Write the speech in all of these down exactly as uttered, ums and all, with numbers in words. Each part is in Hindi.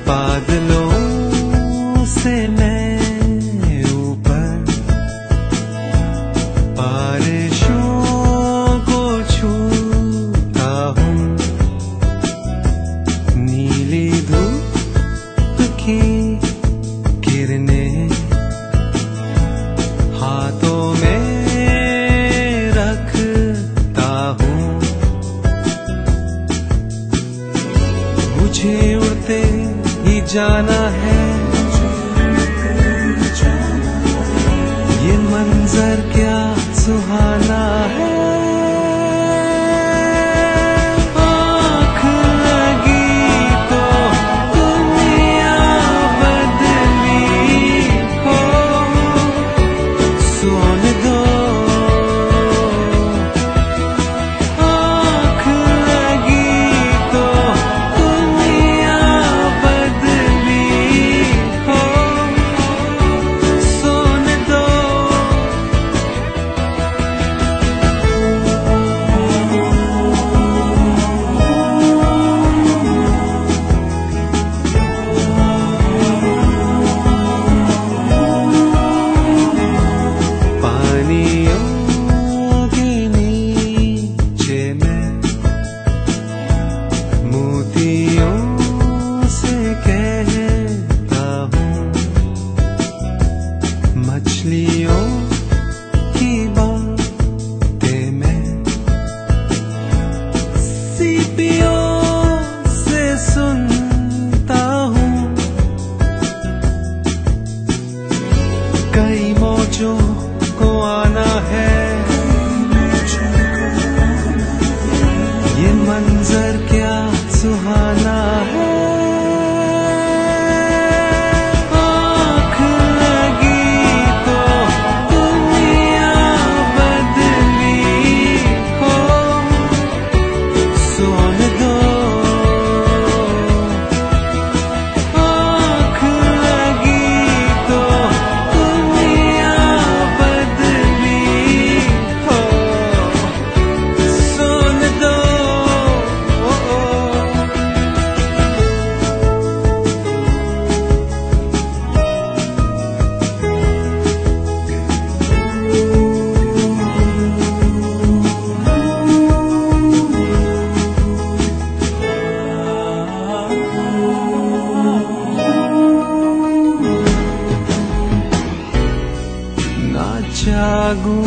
बादलों से मैं ऊपर बारिशों को छूता हूँ, नीली धूप की किरणें हाथों में रखता हूँ, मुझे उड़ते ही जाना है, ये मंजर क्या सुहाना है। आँख लगी तो दुनिया बदली हो, सोने दो। आँख लगी तो दुनिया बदली हो, सोने दो। पानियों के नीचे मैं मोतियों से कहता हूँ, मछलियों की बातें मैं सीपियों से सुनता हूँ, कई मौजों को आना है, ये मंजर क्या सुहाना है। आँख लगी तो दुनिया बदली हो, सोने दो। आँख लगी तो दुनिया बदली हो, सोने दो। ना जागूं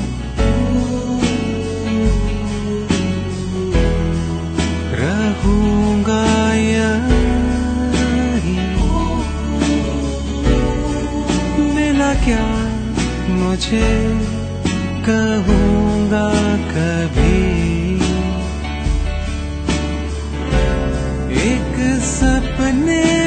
रहूंगा यहीं, मिला क्या मुझे कहूँगा कभी, एक सपने